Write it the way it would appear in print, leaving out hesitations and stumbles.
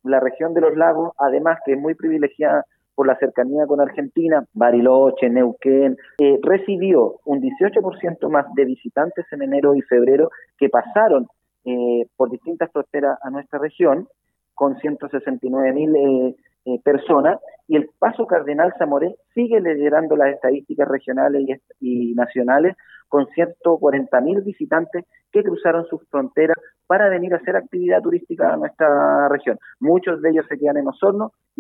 la región de los lagos, además que es muy privilegiada por la cercanía con Argentina, Bariloche, Neuquén, recibió un 18% más de visitantes en enero y febrero que pasaron por distintas fronteras a nuestra región, con 169.000 personas, y el Paso Cardenal Zamoré sigue liderando las estadísticas regionales y nacionales con 140.000 visitantes que cruzaron sus fronteras para venir a hacer actividad turística a nuestra región. Muchos de ellos se quedan en Osorno